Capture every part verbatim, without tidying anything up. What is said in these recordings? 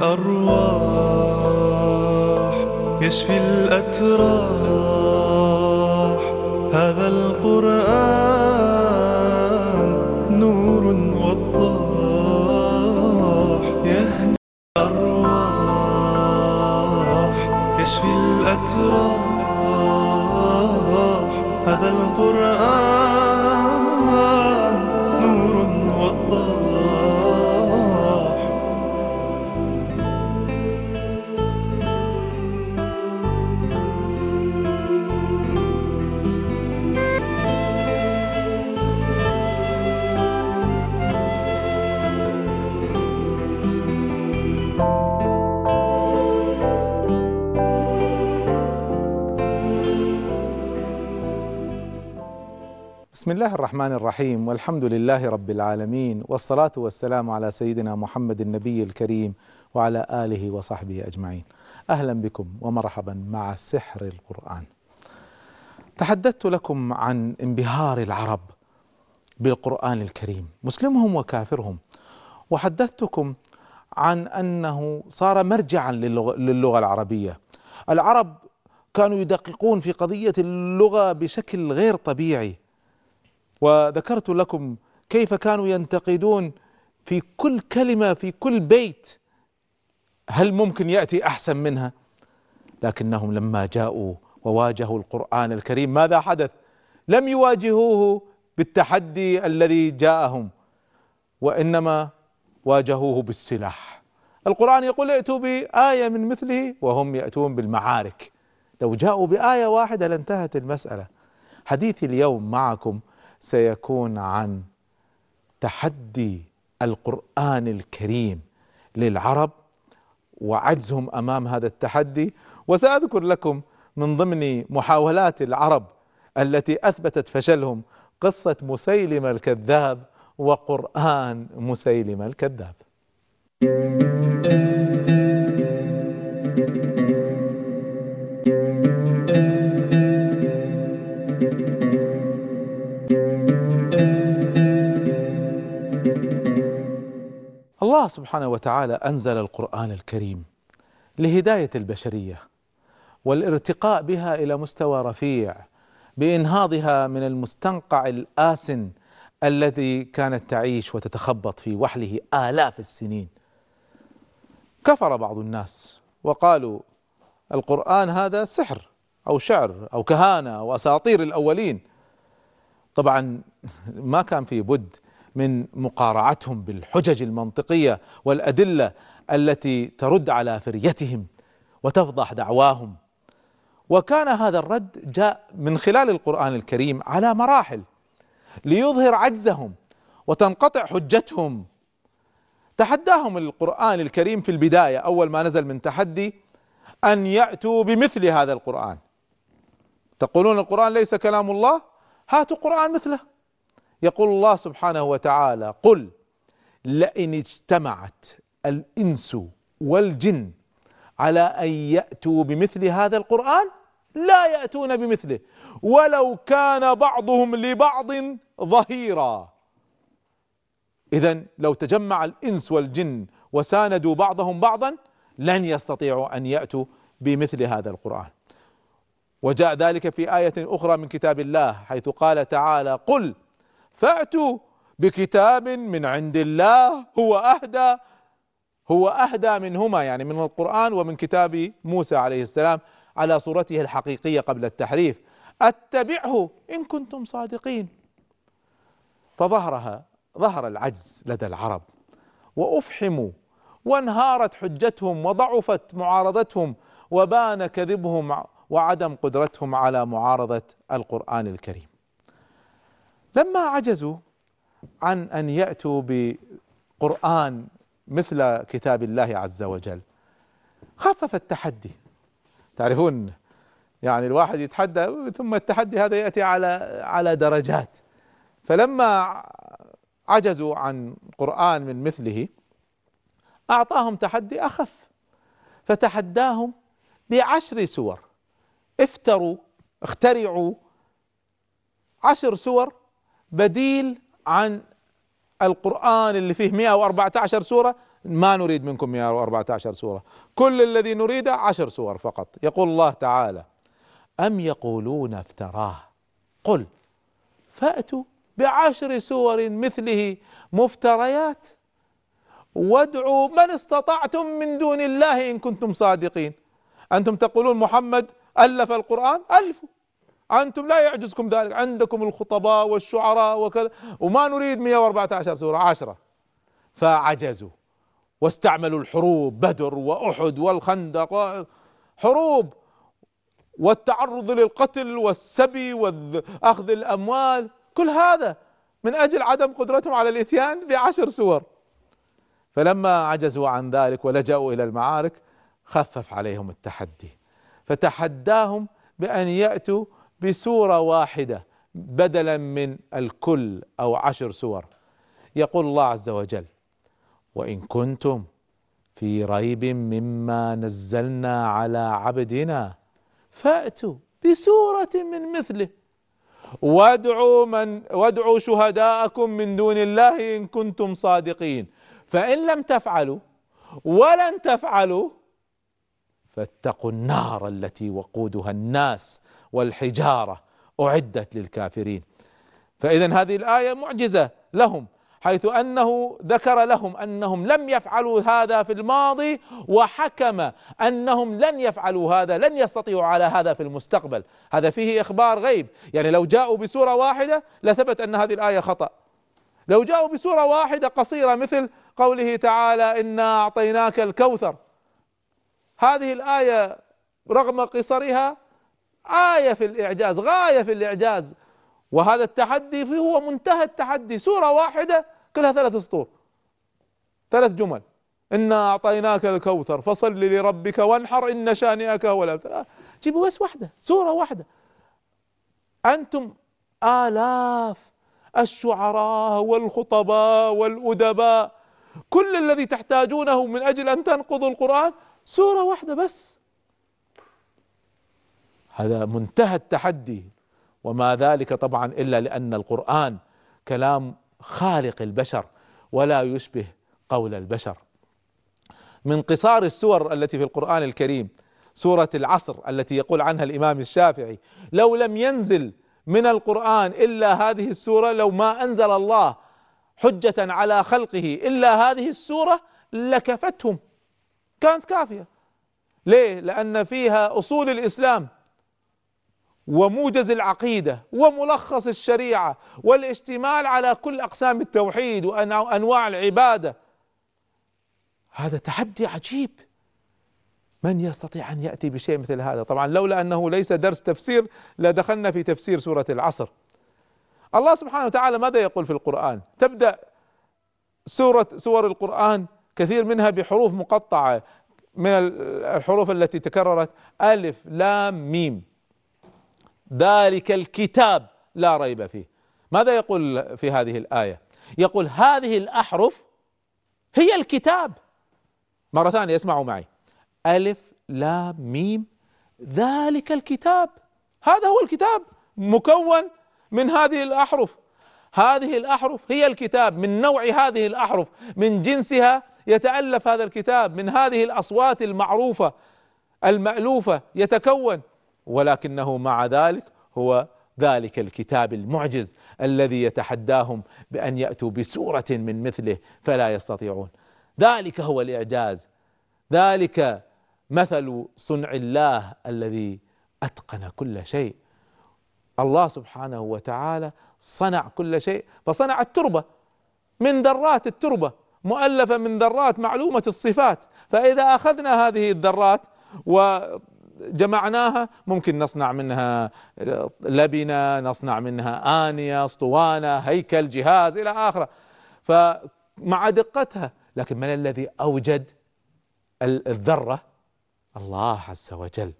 الأرواح يشفي الأتراح. هذا القرآن نور وضاح يهدي الأرواح يشفي الأتراح. هذا القرآن نور وضاح. بسم الله الرحمن الرحيم، والحمد لله رب العالمين، والصلاة والسلام على سيدنا محمد النبي الكريم وعلى آله وصحبه أجمعين. أهلا بكم ومرحبا مع سحر القرآن. تحدثت لكم عن انبهار العرب بالقرآن الكريم، مسلمهم وكافرهم، وحدثتكم عن أنه صار مرجعا للغة, للغة العربية. العرب كانوا يدققون في قضية اللغة بشكل غير طبيعي، وذكرت لكم كيف كانوا ينتقدون في كل كلمة في كل بيت هل ممكن يأتي أحسن منها. لكنهم لما جاءوا وواجهوا القرآن الكريم ماذا حدث؟ لم يواجهوه بالتحدي الذي جاءهم، وإنما واجهوه بالسلاح. القرآن يقول ائتوا بآية من مثله وهم يأتون بالمعارك. لو جاءوا بآية واحدة لانتهت المسألة. حديثي اليوم معكم سيكون عن تحدي القرآن الكريم للعرب وعجزهم أمام هذا التحدي، وسأذكر لكم من ضمن محاولات العرب التي أثبتت فشلهم قصة مسيلمة الكذاب وقرآن مسيلمة الكذاب. الله سبحانه وتعالى أنزل القرآن الكريم لهداية البشرية والارتقاء بها إلى مستوى رفيع، بإنهاضها من المستنقع الآسن الذي كانت تعيش وتتخبط في وحله آلاف السنين. كفر بعض الناس وقالوا القرآن هذا سحر أو شعر أو كهانة أو أساطير الأولين. طبعا ما كان في بد من مقارعتهم بالحجج المنطقية والأدلة التي ترد على فريتهم وتفضح دعواهم. وكان هذا الرد جاء من خلال القرآن الكريم على مراحل ليظهر عجزهم وتنقطع حجتهم. تحداهم القرآن الكريم في البداية أول ما نزل من تحدي أن يأتوا بمثل هذا القرآن. تقولون القرآن ليس كلام الله؟ هاتوا قرآن مثله. يقول الله سبحانه وتعالى قل لئن اجتمعت الإنس والجن على أن يأتوا بمثل هذا القرآن لا يأتون بمثله ولو كان بعضهم لبعض ظهيرا. إذن لو تجمع الإنس والجن وساندوا بعضهم بعضا لن يستطيعوا أن يأتوا بمثل هذا القرآن. وجاء ذلك في آية أخرى من كتاب الله حيث قال تعالى قل فأتوا بكتاب من عند الله هو أهدى هو أهدى منهما، يعني من القرآن ومن كتاب موسى عليه السلام على صورته الحقيقية قبل التحريف، أتبعه إن كنتم صادقين. فظهرها ظهر العجز لدى العرب وأفحموا وانهارت حجتهم وضعفت معارضتهم وبان كذبهم وعدم قدرتهم على معارضة القرآن الكريم. لما عجزوا عن أن يأتوا بقرآن مثل كتاب الله عز وجل خفف التحدي. تعرفون يعني الواحد يتحدى ثم التحدي هذا يأتي على على درجات. فلما عجزوا عن قرآن من مثله أعطاهم تحدي أخف، فتحداهم بعشر سور. افتروا اخترعوا عشر سور بديل عن القرآن اللي فيه مئة وأربعة عشر سورة ما نريد منكم مئة وأربعة عشر سورة، كل الذي نريده عشر سور فقط. يقول الله تعالى: أم يقولون افتراه قل فأتوا بعشر سور مثله مفتريات وادعوا من استطعتم من دون الله إن كنتم صادقين. أنتم تقولون محمد ألف القرآن، ألفوا، أنتم لا يعجزكم ذلك، عندكم الخطباء والشعراء وكذا، وما نريد مئة وأربعة عشر سورة، عشرة. فعجزوا واستعملوا الحروب، بدر وأحد والخندق، حروب والتعرض للقتل والسبي وأخذ الأموال، كل هذا من أجل عدم قدرتهم على الإتيان بعشر سور. فلما عجزوا عن ذلك ولجأوا إلى المعارك خفف عليهم التحدي، فتحداهم بأن يأتوا بسورة واحدة بدلا من الكل أو عشر سور. يقول الله عز وجل: وإن كنتم في ريب مما نزلنا على عبدنا فأتوا بسورة من مثله وادعوا من وادعوا شهداءكم من دون الله إن كنتم صادقين، فإن لم تفعلوا ولن تفعلوا فاتقوا النار التي وقودها الناس والحجارة أعدت للكافرين. فإذا هذه الآية معجزة لهم، حيث أنه ذكر لهم أنهم لم يفعلوا هذا في الماضي، وحكم أنهم لن يفعلوا هذا، لن يستطيعوا على هذا في المستقبل. هذا فيه إخبار غيب، يعني لو جاءوا بسورة واحدة لثبت أن هذه الآية خطأ. لو جاءوا بسورة واحدة قصيرة مثل قوله تعالى: إنا أعطيناك الكوثر، هذه الآية رغم قصرها آية في الإعجاز، غاية في الإعجاز، وهذا التحدي فيه هو منتهى التحدي. سورة واحدة كلها ثلاث سطور، ثلاث جمل: إنا أعطيناك الكوثر فصل لربك وانحر إن شانئك هو الأبتر. جيبوا بس واحدة، سورة واحدة. أنتم آلاف الشعراء والخطباء والأدباء، كل الذي تحتاجونه من أجل أن تنقضوا القرآن سورة واحدة بس. هذا منتهى التحدي، وما ذلك طبعا إلا لأن القرآن كلام خالق البشر ولا يشبه قول البشر. من قصار السور التي في القرآن الكريم سورة العصر التي يقول عنها الإمام الشافعي: لو لم ينزل من القرآن إلا هذه السورة، لو ما أنزل الله حجة على خلقه إلا هذه السورة لكفتهم، كانت كافية. ليه؟ لأن فيها أصول الإسلام وموجز العقيدة وملخص الشريعة والاشتمال على كل أقسام التوحيد وأنواع العبادة. هذا تحدي عجيب، من يستطيع أن يأتي بشيء مثل هذا؟ طبعا لولا أنه ليس درس تفسير لدخلنا في تفسير سورة العصر. الله سبحانه وتعالى ماذا يقول في القرآن؟ تبدأ سورة سور القرآن كثير منها بحروف مقطعة من الحروف التي تكررت: ألف لام ميم، ذلك الكتاب لا ريب فيه. ماذا يقول في هذه الآية؟ يقول هذه الأحرف هي الكتاب. مرة ثانية اسمعوا معي: ألف لام ميم ذلك الكتاب، هذا هو الكتاب، مكون من هذه الأحرف. هذه الأحرف هي الكتاب، من نوع هذه الأحرف، من جنسها يتألف هذا الكتاب، من هذه الأصوات المعروفة المألوفة يتكون، ولكنه مع ذلك هو ذلك الكتاب المعجز الذي يتحداهم بأن يأتوا بسورة من مثله فلا يستطيعون. ذلك هو الإعجاز، ذلك مثل صنع الله الذي أتقن كل شيء. الله سبحانه وتعالى صنع كل شيء، فصنع التربة من ذرات التربة مؤلفة من ذرات معلومة الصفات، فإذا أخذنا هذه الذرات وجمعناها ممكن نصنع منها لبنة، نصنع منها آنية، اسطوانة، هيكل، جهاز إلى آخره، فمع دقتها. لكن من الذي أوجد الذرة؟ الله عز وجل.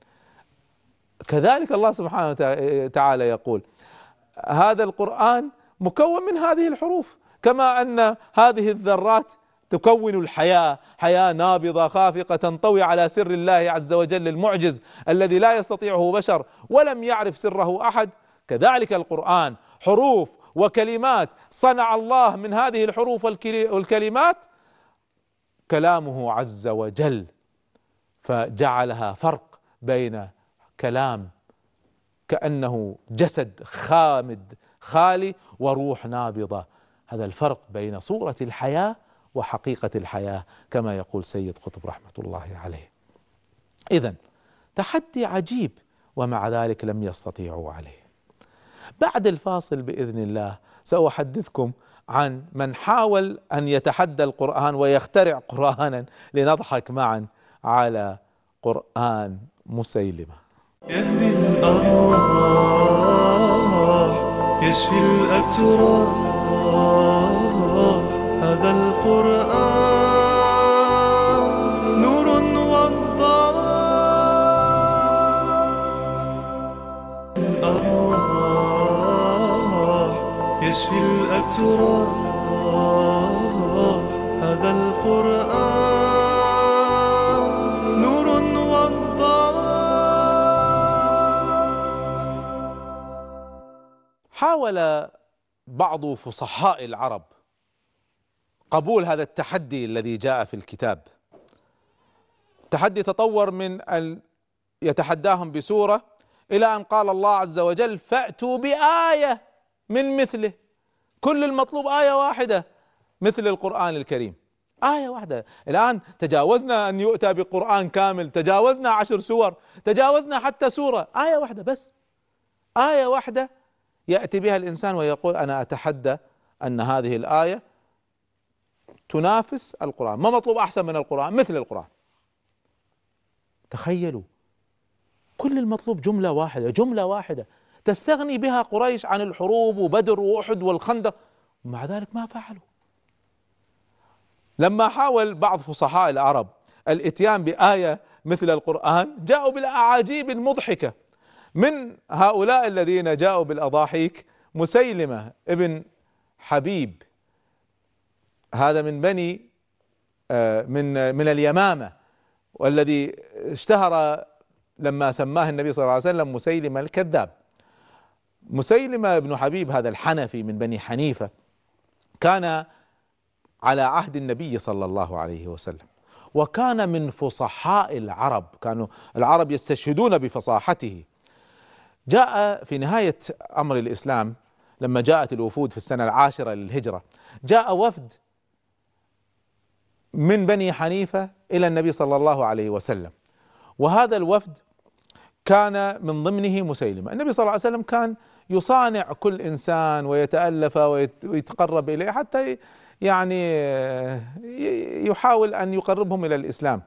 كذلك الله سبحانه وتعالى يقول هذا القرآن مكون من هذه الحروف، كما أن هذه الذرات تكون الحياة، حياة نابضة خافقة تنطوي على سر الله عز وجل المعجز الذي لا يستطيعه بشر ولم يعرف سره أحد. كذلك القرآن حروف وكلمات صنع الله من هذه الحروف والكلمات كلامه عز وجل، فجعلها فرق بين كلام كأنه جسد خامد خالي وروح نابضة. هذا الفرق بين صورة الحياة وحقيقة الحياة كما يقول سيد قطب رحمة الله عليه. إذن تحدي عجيب، ومع ذلك لم يستطيعوا عليه. بعد الفاصل بإذن الله سأحدثكم عن من حاول أن يتحدى القرآن ويخترع قرآنا لنضحك معا على قرآن مسيلمة. يهدي الأرواح يشفي الأتراح، هذا القرآن نور وضاء. الأرواح يشفي الأتراح، هذا القرآن نور وضاء. حاول بعض فصحاء العرب قبول هذا التحدي الذي جاء في الكتاب. التحدي تطور من أن يتحداهم بسورة إلى أن قال الله عز وجل: فأتوا بآية من مثله. كل المطلوب آية واحدة مثل القرآن الكريم، آية واحدة. الآن تجاوزنا أن يؤتى بقرآن كامل، تجاوزنا عشر سور، تجاوزنا حتى سورة، آية واحدة بس، آية واحدة يأتي بها الإنسان ويقول أنا أتحدى أن هذه الآية تنافس القرآن، ما مطلوب أحسن من القرآن، مثل القرآن. تخيلوا، كل المطلوب جملة واحدة، جملة واحدة تستغني بها قريش عن الحروب وبدر وأحد والخندق، ومع ذلك ما فعلوا. لما حاول بعض فصحاء العرب الاتيان بآية مثل القرآن جاءوا بالأعاجيب المضحكة. من هؤلاء الذين جاءوا بالأضاحيك مسيلمة ابن حبيب، هذا من بني من من اليمامة، والذي اشتهر لما سماه النبي صلى الله عليه وسلم مسيلمة الكذاب. مسيلمة بن حبيب هذا الحنفي من بني حنيفة كان على عهد النبي صلى الله عليه وسلم، وكان من فصحاء العرب، كانوا العرب يستشهدون بفصاحته. جاء في نهاية أمر الإسلام لما جاءت الوفود في السنة العاشرة للهجرة، جاء وفد من بني حنيفة إلى النبي صلى الله عليه وسلم، وهذا الوفد كان من ضمنه مسيلمة. النبي صلى الله عليه وسلم كان يصانع كل إنسان ويتألف ويتقرب إليه حتى يعني يحاول أن يقربهم إلى الإسلام.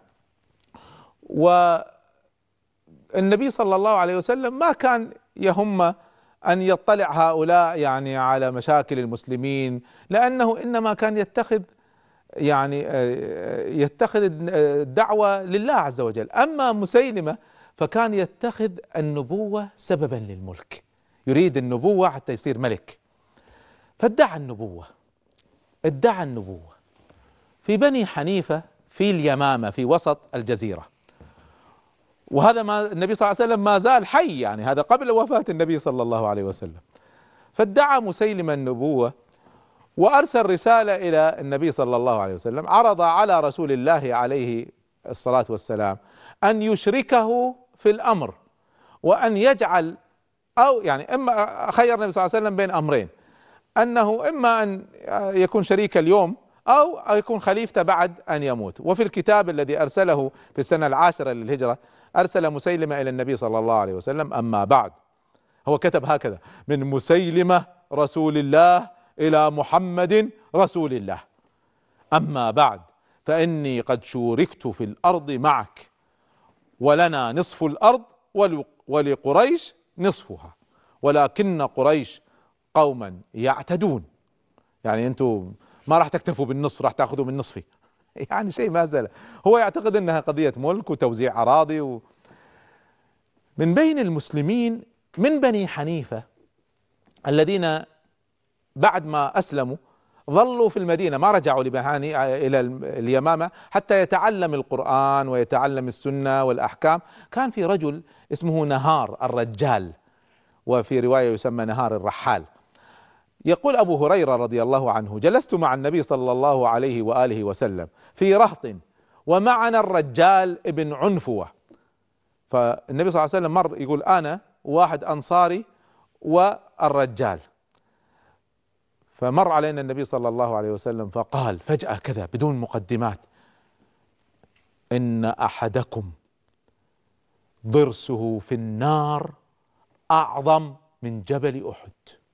والنبي صلى الله عليه وسلم ما كان يهم أن يطلع هؤلاء يعني على مشاكل المسلمين، لأنه إنما كان يتخذ يعني يتخذ الدعوة لله عز وجل. أما مسيلمة فكان يتخذ النبوة سببا للملك، يريد النبوة حتى يصير ملك، فادعى النبوة، ادعى النبوة في بني حنيفة في اليمامة في وسط الجزيرة. وهذا ما النبي صلى الله عليه وسلم ما زال حي، يعني هذا قبل وفاة النبي صلى الله عليه وسلم. فادعى مسيلمة النبوة وأرسل رسالة إلى النبي صلى الله عليه وسلم، عرض على رسول الله عليه الصلاة والسلام أن يشركه في الأمر، وأن يجعل أو يعني إما خير النبي صلى الله عليه وسلم بين أمرين، أنه إما أن يكون شريك اليوم أو يكون خليفته بعد أن يموت. وفي الكتاب الذي أرسله في السنة العاشرة للهجرة أرسل مسيلمة إلى النبي صلى الله عليه وسلم: أما بعد، هو كتب هكذا: من مسيلمة رسول الله إلى محمد رسول الله، أما بعد فإني قد شوركت في الأرض معك، ولنا نصف الأرض ولقريش نصفها، ولكن قريش قوما يعتدون. يعني أنتم ما راح تكتفوا بالنصف، راح تأخذوا من نصفي. يعني شيء ما زال هو يعتقد أنها قضية ملك وتوزيع أراضي. و... من بين المسلمين من بني حنيفة الذين بعد ما أسلموا ظلوا في المدينة، ما رجعوا إلى اليمامة حتى يتعلم القرآن ويتعلم السنة والأحكام. كان في رجل اسمه نهار الرجال، وفي رواية يسمى نهار الرحال، يقول أبو هريرة رضي الله عنه: جلست مع النبي صلى الله عليه وآله وسلم في رهط ومعنا الرجال ابن عنفوة. فالنبي صلى الله عليه وسلم مر يقول أنا واحد أنصاري والرجال، فمر علينا النبي صلى الله عليه وسلم فقال فجأة كذا بدون مقدمات: إن أحدكم ضرسه في النار أعظم من جبل أحد.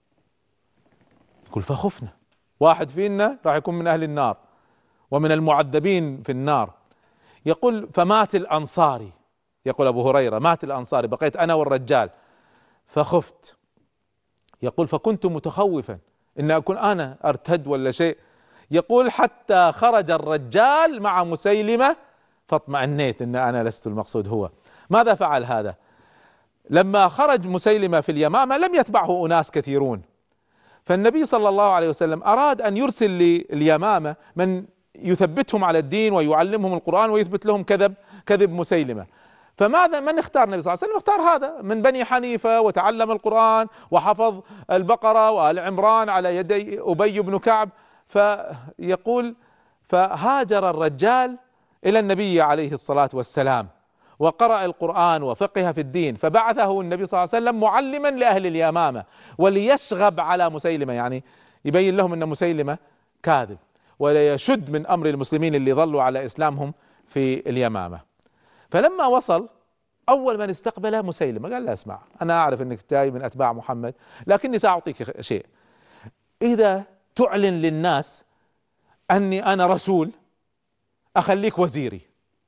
يقول فخفنا، واحد فينا راح يكون من أهل النار ومن المعذبين في النار. يقول فمات الأنصاري، يقول أبو هريرة مات الأنصاري، بقيت أنا والرجال فخفت. يقول فكنت متخوفا إن أكون أنا أرتد ولا شيء. يقول حتى خرج الرجال مع مسيلمة فاطمأنيت إن أنا لست المقصود هو. ماذا فعل هذا؟ لما خرج مسيلمة في اليمامة لم يتبعه أناس كثيرون، فالنبي صلى الله عليه وسلم أراد أن يرسل لليمامة من يثبتهم على الدين ويعلمهم القرآن ويثبت لهم كذب كذب مسيلمة. فماذا من اختار النبي صلى الله عليه وسلم؟ اختار هذا من بني حنيفة وتعلم القرآن وحفظ البقرة وآل عمران على يدي أبي بن كعب. فيقول فهاجر الرجال إلى النبي عليه الصلاة والسلام وقرأ القرآن وفقه في الدين، فبعثه النبي صلى الله عليه وسلم معلما لأهل اليمامة وليشغب على مسيلمة، يعني يبين لهم أن مسيلمة كاذب ولا يشد من أمر المسلمين اللي ظلوا على إسلامهم في اليمامة. فلما وصل أول من استقبله مسيلمة قال له اسمع، أنا أعرف أنك جاي من أتباع محمد لكني سأعطيك شيء، إذا تعلن للناس أني أنا رسول أخليك وزيري.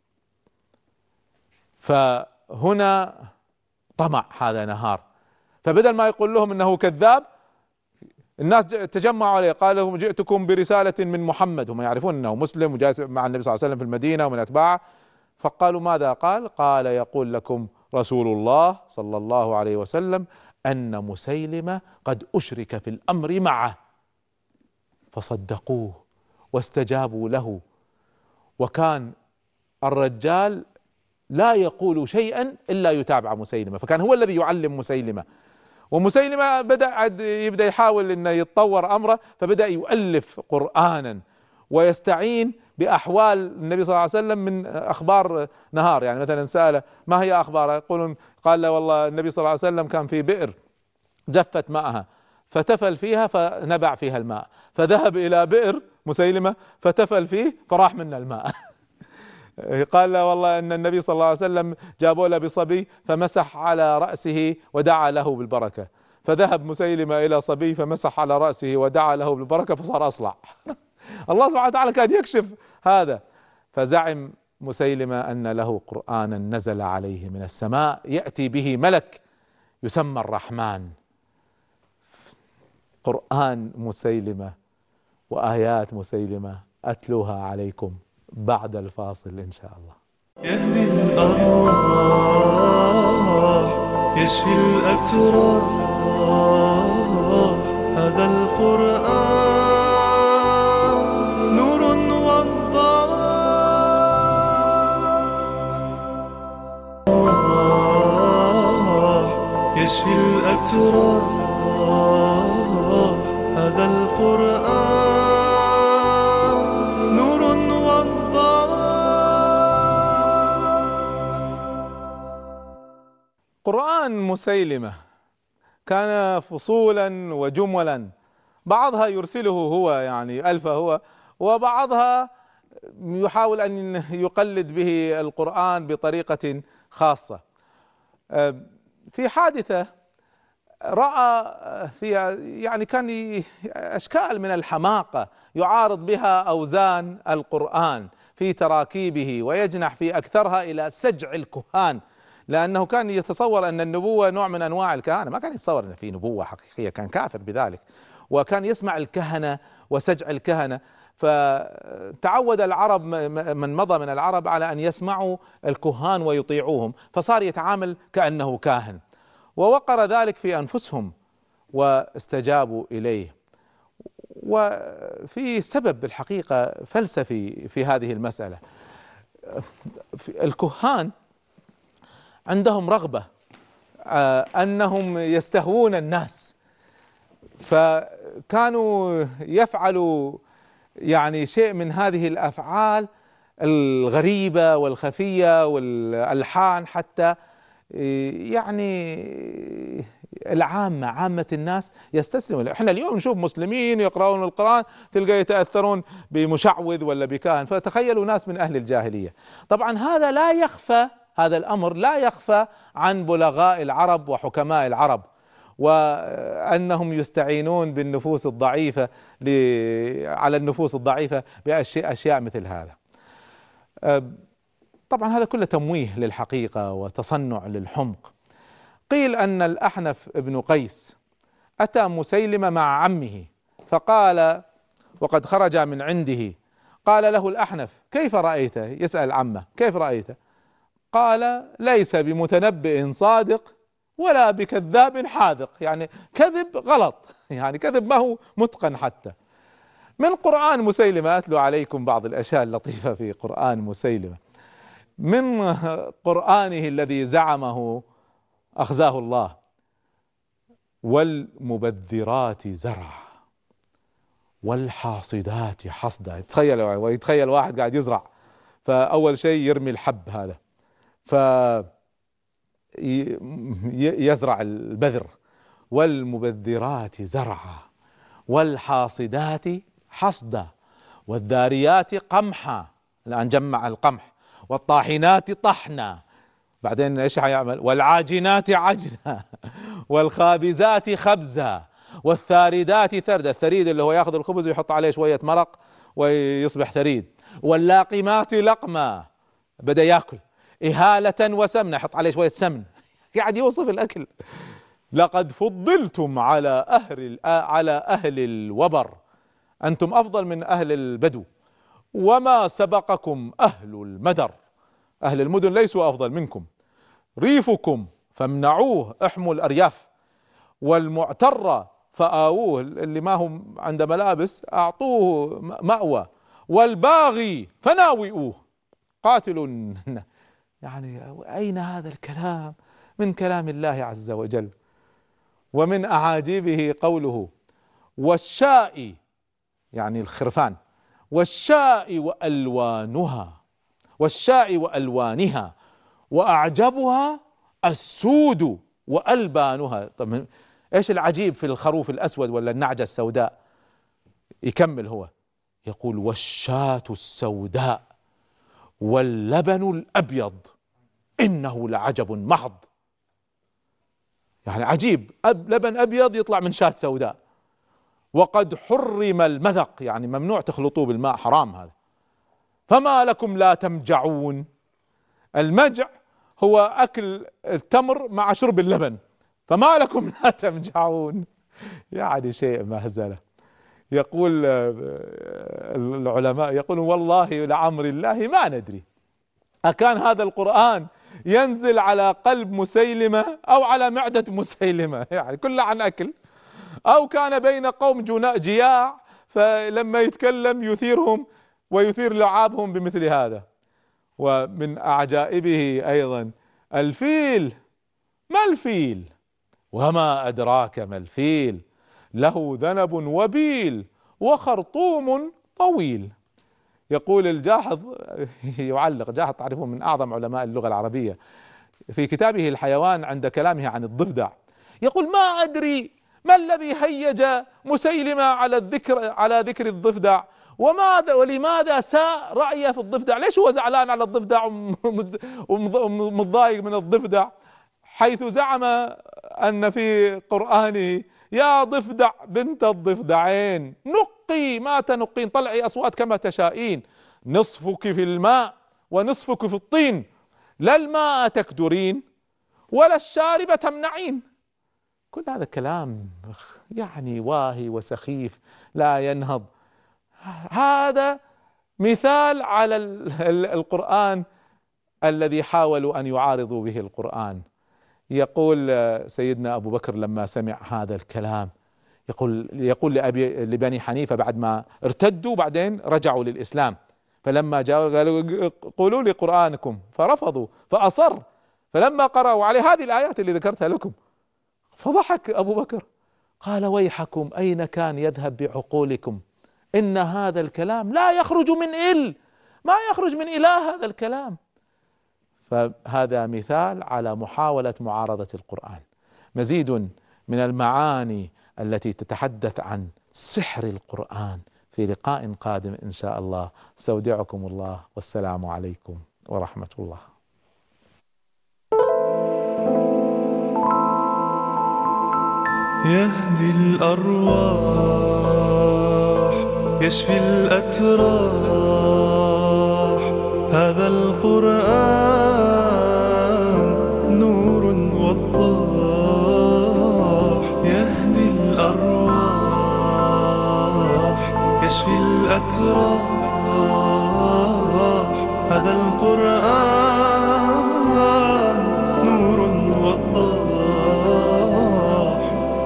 فهنا طمع هذا نهار، فبدل ما يقول لهم انه كذاب الناس تجمعوا عليه، قال لهم جئتكم برسالة من محمد، هم يعرفون انه مسلم وجالس مع النبي صلى الله عليه وسلم في المدينة ومن اتباعه. فقالوا ماذا قال؟ قال يقول لكم رسول الله صلى الله عليه وسلم ان مسيلمة قد اشرك في الامر معه. فصدقوه واستجابوا له، وكان الرجال لا يقول شيئا إلا يتابع مسيلمة، فكان هو الذي يعلم مسيلمة. ومسيلمة بدأ يبدأ يحاول أن يتطور أمره، فبدأ يؤلف قرآنا ويستعين بأحوال النبي صلى الله عليه وسلم من أخبار نهار. يعني مثلا سأله ما هي أخباره؟ يقولون قال له والله النبي صلى الله عليه وسلم كان في بئر جفت ماءها فتفل فيها فنبع فيها الماء، فذهب إلى بئر مسيلمة فتفل فيه فراح منه الماء. قال له والله ان النبي صلى الله عليه وسلم جابوا له بصبي فمسح على رأسه ودعا له بالبركة، فذهب مسيلمة الى صبي فمسح على رأسه ودعا له بالبركة فصار اصلع. الله سبحانه وتعالى كان يكشف هذا. فزعم مسيلمة ان له قرآنا نزل عليه من السماء يأتي به ملك يسمى الرحمن. قرآن مسيلمة وآيات مسيلمة أتلوها عليكم بعد الفاصل إن شاء الله. يهدي الأرواح يشفي الأتراح، هذا القرآن نور وضاء، يشفي الأتراح، هذا القرآن نور قرآن مسيلمة كان فصولا وجملا، بعضها يرسله هو يعني ألفه هو، وبعضها يحاول أن يقلد به القرآن بطريقة خاصة. في حادثة رأى فيها يعني كان أشكال من الحماقة يعارض بها أوزان القرآن في تراكيبه، ويجنح في أكثرها إلى سجع الكهان، لأنه كان يتصور أن النبوة نوع من أنواع الكهنة، ما كان يتصور أن في نبوة حقيقية، كان كافر بذلك، وكان يسمع الكهنة وسجع الكهنة. فتعود العرب من مضى من العرب على أن يسمعوا الكهان ويطيعوهم، فصار يتعامل كأنه كاهن، ووقر ذلك في أنفسهم واستجابوا إليه. وفي سبب الحقيقة فلسفي في هذه المسألة. الكهان عندهم رغبة أنهم يستهوون الناس، كانوا يفعلوا يعني شيء من هذه الأفعال الغريبة والخفية والألحان، حتى يعني العامة عامة الناس يستسلموا. احنا اليوم نشوف مسلمين يقرؤون القرآن تلقى يتأثرون بمشعوذ ولا بكاهن، فتخيلوا ناس من أهل الجاهلية. طبعا هذا لا يخفى، هذا الأمر لا يخفى عن بلغاء العرب وحكماء العرب، وأنهم يستعينون بالنفوس الضعيفة على النفوس الضعيفة بأشياء أشياء مثل هذا. طبعا هذا كله تمويه للحقيقة وتصنع للحمق. قيل أن الأحنف بن قيس أتى مسيلمة مع عمه فقال، وقد خرج من عنده، قال له الأحنف: كيف رأيته؟ يسأل عمه: كيف رأيته؟ قال: ليس بمتنبئ صادق ولا بكذاب حاذق، يعني كذب غلط، يعني كذب ما هو متقن. حتى من قرآن مسيلمة أتلو عليكم بعض الأشياء اللطيفة في قرآن مسيلمة. من قرآنه الذي زعمه أخزاه الله: والمبذرات زرعا والحاصدات حصدا. تخيل، ويتخيل واحد قاعد يزرع، فأول شيء يرمي الحب هذا فيزرع البذر، والمبذرات زرعا والحاصدات حصدا والذاريات قمحا، الآن جمع القمح، والطاحنات طحنا، بعدين ايش حيعمل؟ والعاجنات عجنا والخابزات خبزا والثاردات ثردا، الثريد اللي هو ياخذ الخبز ويحط عليه شوية مرق ويصبح ثريد، واللاقمات لقما، بدأ ياكل، إهالة وسمنة، يحط عليه شوية سمن، قاعد يوصف الأكل. لقد فضلتم على أهل على أهل الوبر، أنتم أفضل من أهل البدو، وما سبقكم أهل المدر، أهل المدن ليسوا أفضل منكم، ريفكم فامنعوه، احموا الأرياف، والمعتر فآووه، اللي ما هم عنده ملابس أعطوه مأوى، والباغي فناوئوه، قاتلوا. يعني أين هذا الكلام من كلام الله عز وجل؟ ومن أعاجيبه قوله: والشاء، يعني الخرفان، والشاء وألوانها، والشاء وألوانها، وأعجبها السود وألبانها. طب إيش العجيب في الخروف الأسود ولا النعجة السوداء؟ يكمل هو يقول: والشاة السوداء واللبن الأبيض إنه لعجب محض. يعني عجيب، أب لبن أبيض يطلع من شاة سوداء. وقد حرم المذق، يعني ممنوع تخلطوه بالماء، حرام هذا. فما لكم لا تمجعون. المجع هو أكل التمر مع شرب اللبن، فما لكم لا تمجعون، يعني شيء مهزلة. يقول العلماء، يقولون: والله لعمر الله ما ندري أكان هذا القرآن ينزل على قلب مسيلمة أو على معدة مسيلمة، يعني كله عن أكل، أو كان بين قوم جياع فلما يتكلم يثيرهم ويثير لعابهم بمثل هذا. ومن أعجائبه أيضا الفيل. ما الفيل؟ وما أدراك ما الفيل؟ له ذنب وبيل وخرطوم طويل. يقول الجاحظ، يعلق جاحظ، تعرفون من أعظم علماء اللغة العربية، في كتابه الحيوان عند كلامه عن الضفدع يقول: ما أدري ما الذي هيج مسيلمة على الذكر على ذكر الضفدع، وماذا ولماذا ساء رأيه في الضفدع؟ ليش هو زعلان على الضفدع ومتضايق من الضفدع، حيث زعم أن في قرآنه: يا ضفدع بنت الضفدعين نقي ما تنقين، طلعي أصوات كما تشائين، نصفك في الماء ونصفك في الطين، لا الماء تكدرين ولا الشارب تمنعين. كل هذا كلام يعني واهي وسخيف لا ينهض. هذا مثال على القرآن الذي حاولوا أن يعارضوا به القرآن. يقول سيدنا أبو بكر لما سمع هذا الكلام، يقول يقول لأبي لبني حنيفة بعد ما ارتدوا بعدين رجعوا للإسلام، فلما جاءوا قالوا: قولوا لي قرآنكم، فرفضوا، فأصر، فلما قرأوا عليه هذه الآيات اللي ذكرتها لكم فضحك أبو بكر، قال ويحكم أين كان يذهب بعقولكم؟ إن هذا الكلام لا يخرج من إل، ما يخرج من إله هذا الكلام. فهذا مثال على محاولة معارضة القرآن. مزيد من المعاني التي تتحدث عن سحر القرآن في لقاء قادم إن شاء الله. استودعكم الله والسلام عليكم ورحمة الله. يهدي الأرواح يشفي الأتراح، هذا القرآن نور وضاح. يهدي الأرواح يشفي الأتراح، هذا القرآن نور وضاح.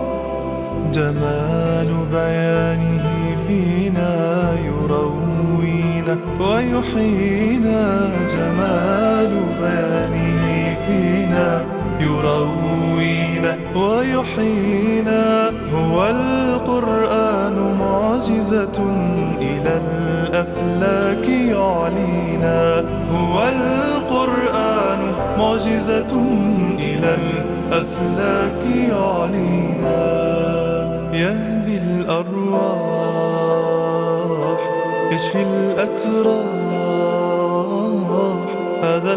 جمال بيانه فينا يروينا ويحيينا، جمال بيانه فينا يروينا ويحيينا. هو القرآن معجزة إلى الأفلاك يعلينا، هو القرآن معجزة إلى الأفلاك يعلينا. يهدي الأرواح يشفي الأتراح، هذا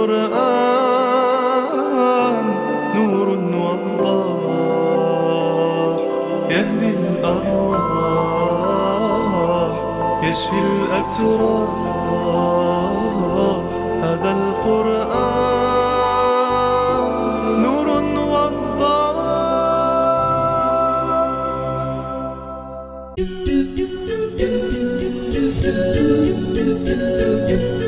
القرآن نور وضاح. يهدي الأرواح يشفي الأتراح، هذا القرآن نور وضاح.